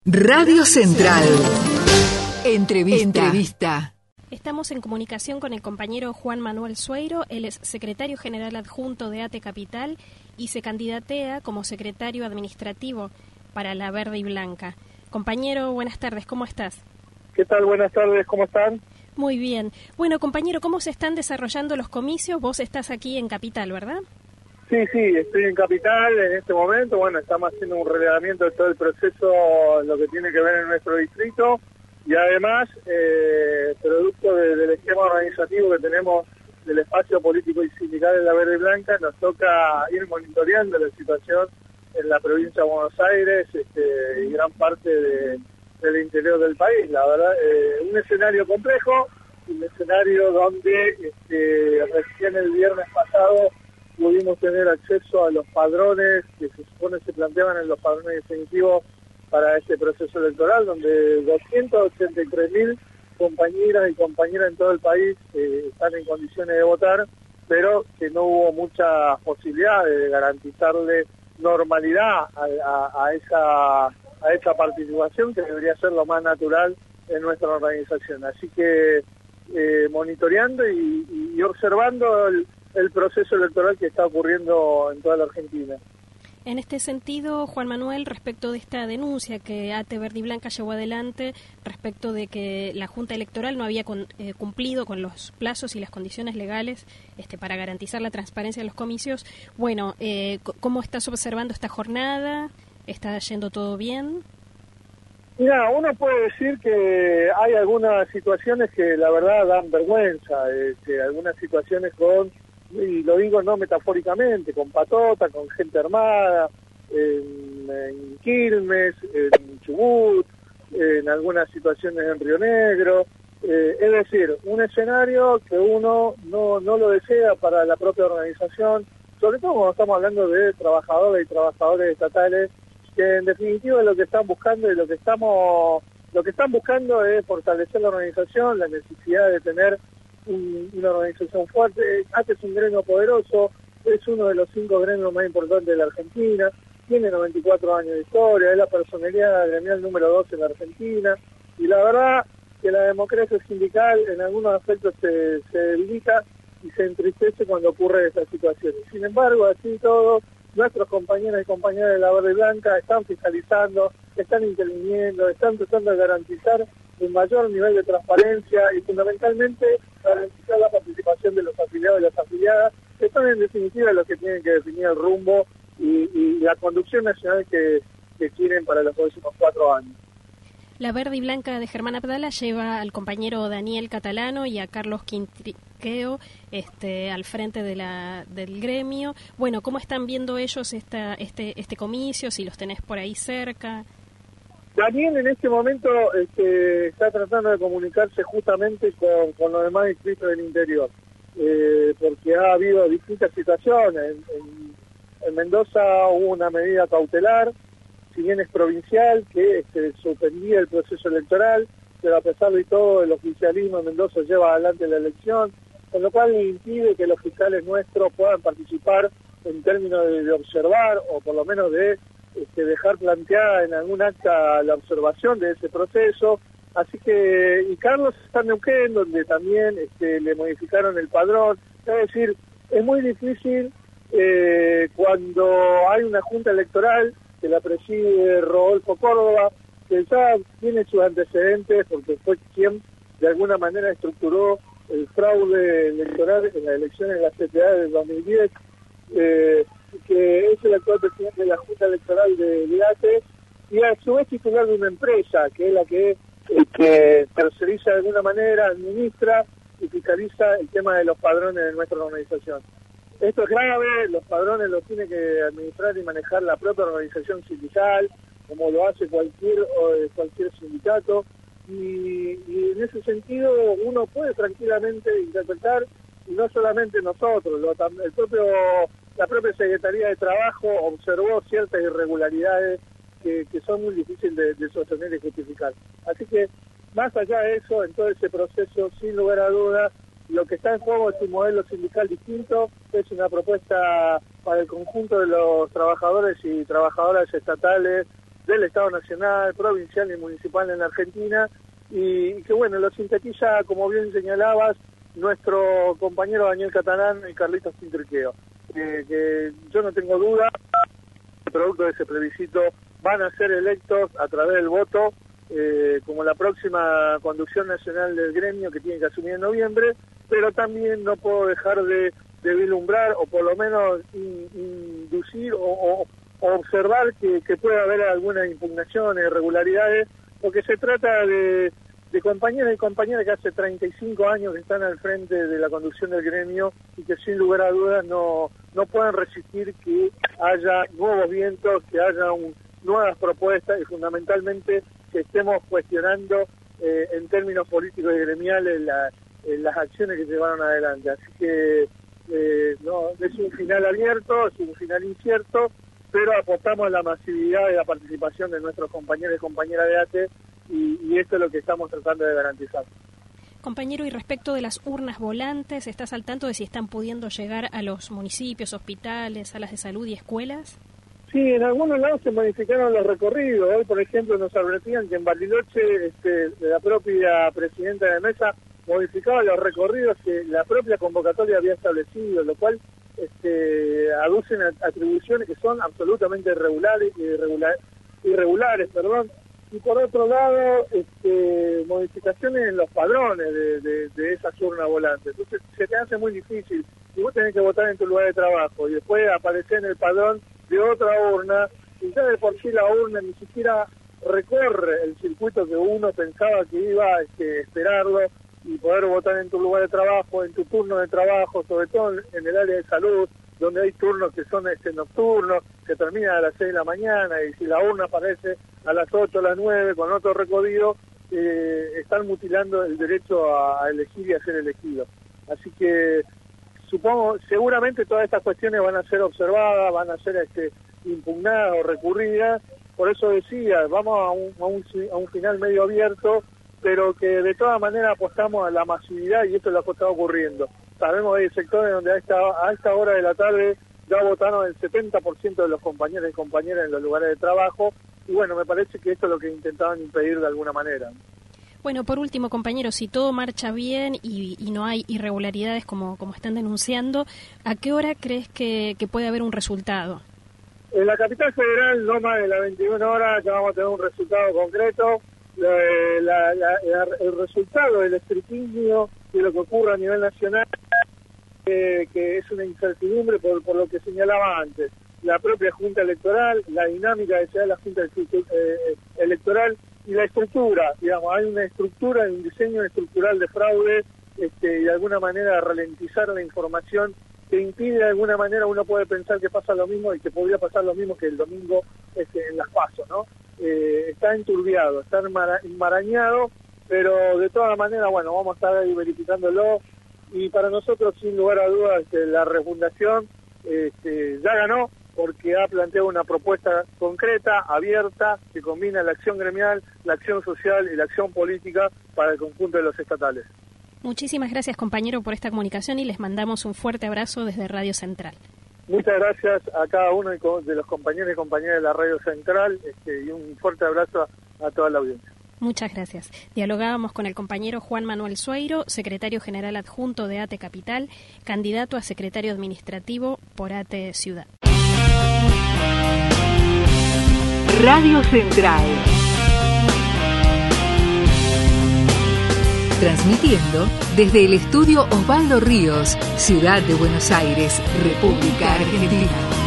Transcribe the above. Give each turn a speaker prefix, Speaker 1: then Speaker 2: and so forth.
Speaker 1: Radio Central. Entrevista.
Speaker 2: Estamos en comunicación con el compañero Juan Manuel Sueiro. Él es secretario general adjunto de ATE Capital y se candidatea como secretario administrativo para la Verde y Blanca. Compañero, buenas tardes, ¿cómo estás?
Speaker 3: ¿Qué tal? Buenas tardes, ¿cómo están?
Speaker 2: Muy bien. Bueno, compañero, ¿cómo se están desarrollando los comicios? Vos estás aquí en Capital, ¿verdad?
Speaker 3: Sí, estoy en Capital en este momento. Bueno, estamos haciendo un relevamiento de todo el proceso, lo que tiene que ver en nuestro distrito, y además, producto del esquema organizativo que tenemos del espacio político y sindical en la Verde y Blanca, nos toca ir monitoreando la situación en la provincia de Buenos Aires y gran parte del interior del país. La verdad, un escenario complejo, un escenario donde recién el viernes pasado pudimos tener acceso a los padrones que se supone se planteaban en los padrones definitivos para este proceso electoral, donde 283.000 compañeras y compañeras en todo el país están en condiciones de votar, pero que no hubo mucha posibilidad de garantizarle normalidad a esa participación, que debería ser lo más natural en nuestra organización. Así que monitoreando y observando el proceso electoral que está ocurriendo en toda la Argentina.
Speaker 2: En este sentido, Juan Manuel, respecto de esta denuncia que ATE Verde y Blanca llevó adelante respecto de que la Junta Electoral no había cumplido con los plazos y las condiciones legales para garantizar la transparencia de los comicios, bueno, ¿cómo estás observando esta jornada? ¿Está yendo todo bien?
Speaker 3: Mira, uno puede decir que hay algunas situaciones que la verdad dan vergüenza, algunas situaciones y lo digo no metafóricamente, con patota, con gente armada, en Quilmes, en Chubut, en algunas situaciones en Río Negro, es decir, un escenario que uno no lo desea para la propia organización, sobre todo cuando estamos hablando de trabajadores y trabajadores estatales, que en definitiva lo que están buscando y lo que están buscando es fortalecer la organización, la necesidad de tener una organización fuerte. ATE es un gremio poderoso, es uno de los 5 gremios más importantes de la Argentina, tiene 94 años de historia, es la personalidad gremial número 2 en la Argentina, y la verdad que la democracia sindical en algunos aspectos se debilita y se entristece cuando ocurre estas situaciones. Sin embargo, así todo, nuestros compañeros y compañeras de la Verde y Blanca están fiscalizando, están interviniendo, están tratando de garantizar un mayor nivel de transparencia y fundamentalmente garantizar la participación de los afiliados y las afiliadas, que son en definitiva los que tienen que definir el rumbo y la conducción nacional que quieren para los próximos 4 años.
Speaker 2: La Verde y Blanca de Germán Abdala lleva al compañero Daniel Catalano y a Carlos Quintriqueo al frente del gremio. Bueno, ¿cómo están viendo ellos este comicio? Si los tenés por ahí cerca.
Speaker 3: Daniel en este momento está tratando de comunicarse justamente con los demás distritos del interior, porque ha habido distintas situaciones. En Mendoza hubo una medida cautelar, si bien es provincial, que suspendía el proceso electoral, pero a pesar de todo el oficialismo en Mendoza lleva adelante la elección, con lo cual impide que los fiscales nuestros puedan participar en términos de observar o por lo menos de dejar planteada en algún acta la observación de ese proceso. Así que, y Carlos está en Neuquén, donde también le modificaron el padrón. Es decir, es muy difícil cuando hay una junta electoral que la preside Rodolfo Córdoba, que ya tiene sus antecedentes porque fue quien de alguna manera estructuró el fraude electoral en las elecciones de la CTA del 2010, que es el actual presidente de la Junta Electoral de ATE, y a su vez titular de una empresa, que es la que terceriza de alguna manera, administra y fiscaliza el tema de los padrones de nuestra organización. Esto es grave, los padrones los tiene que administrar y manejar la propia organización sindical, como lo hace cualquier sindicato, y en ese sentido uno puede tranquilamente interpretar, y no solamente nosotros, la propia Secretaría de Trabajo observó ciertas irregularidades que son muy difíciles de sostener y justificar. Así que, más allá de eso, en todo ese proceso, sin lugar a dudas, lo que está en juego es un modelo sindical distinto, es una propuesta para el conjunto de los trabajadores y trabajadoras estatales del Estado Nacional, provincial y municipal en la Argentina, y que bueno, lo sintetiza, como bien señalabas, nuestro compañero Daniel Catalán y Carlitos Quintriqueo, que yo no tengo duda, el producto de ese plebiscito van a ser electos a través del voto como la próxima conducción nacional del gremio que tiene que asumir en noviembre, pero también no puedo dejar de vislumbrar o por lo menos inducir o observar que puede haber algunas impugnaciones, irregularidades, porque se trata de compañeros y compañeras que hace 35 años que están al frente de la conducción del gremio y que sin lugar a dudas no pueden resistir que haya nuevos vientos, que haya nuevas propuestas y fundamentalmente que estemos cuestionando en términos políticos y gremiales las acciones que llevaron adelante. Así que no es un final abierto, es un final incierto, pero apostamos a la masividad de la participación de nuestros compañeros y compañeras de ATE y esto es lo que estamos tratando de garantizar.
Speaker 2: Compañero, y respecto de las urnas volantes, ¿estás al tanto de si están pudiendo llegar a los municipios, hospitales, salas de salud y escuelas?
Speaker 3: Sí, en algunos lados se modificaron los recorridos. Hoy, por ejemplo, nos advertían que en Bariloche la propia presidenta de mesa modificaba los recorridos que la propia convocatoria había establecido, lo cual aducen atribuciones que son absolutamente irregulares, y por otro lado modificaciones en los padrones de esas urnas volantes. Entonces se te hace muy difícil, si vos tenés que votar en tu lugar de trabajo y después aparecer en el padrón de otra urna, y ya de por sí la urna ni siquiera recorre el circuito que uno pensaba que iba a esperarlo y poder votar en tu lugar de trabajo, en tu turno de trabajo, sobre todo en el área de salud, donde hay turnos que son nocturnos, que terminan a las 6 de la mañana, y si la urna aparece a las 8 o las 9 con otro recorrido, están mutilando el derecho a elegir y a ser elegido. Así que seguramente todas estas cuestiones van a ser observadas, van a ser impugnadas o recurridas. Por eso decía, vamos a un final medio abierto, pero que de todas maneras apostamos a la masividad, y esto es lo que está ocurriendo. Sabemos que hay sectores donde a esta hora de la tarde ya votaron el 70% de los compañeros y compañeras en los lugares de trabajo, y bueno, me parece que esto es lo que intentaban impedir de alguna manera.
Speaker 2: Bueno, por último, compañero, si todo marcha bien y no hay irregularidades como están denunciando, ¿a qué hora crees que puede haber un resultado?
Speaker 3: En la capital federal, no más de las 21 horas, ya vamos a tener un resultado concreto. El resultado del escrutinio de lo que ocurre a nivel nacional, que es una incertidumbre por lo que señalaba antes. La propia Junta Electoral, la dinámica que se da en la Junta Electoral y la estructura, digamos, hay una estructura, un diseño estructural de fraude y de alguna manera ralentizar la información que impide de alguna manera, uno puede pensar que pasa lo mismo y que podría pasar lo mismo que el domingo en las PASO, ¿no? Está enturbiado, está enmarañado, pero de todas maneras, bueno, vamos a estar ahí verificándolo, y para nosotros, sin lugar a dudas, la refundación ya ganó, porque ha planteado una propuesta concreta, abierta, que combina la acción gremial, la acción social y la acción política para el conjunto de los estatales.
Speaker 2: Muchísimas gracias, compañero, por esta comunicación, y les mandamos un fuerte abrazo desde Radio Central.
Speaker 3: Muchas gracias a cada uno de los compañeros y compañeras de la Radio Central, y un fuerte abrazo a toda la audiencia.
Speaker 2: Muchas gracias. Dialogábamos con el compañero Juan Manuel Sueiro, secretario general adjunto de ATE Capital, candidato a secretario administrativo por ATE Ciudad.
Speaker 1: Radio Central. Transmitiendo desde el estudio Osvaldo Ríos, Ciudad de Buenos Aires, República Argentina.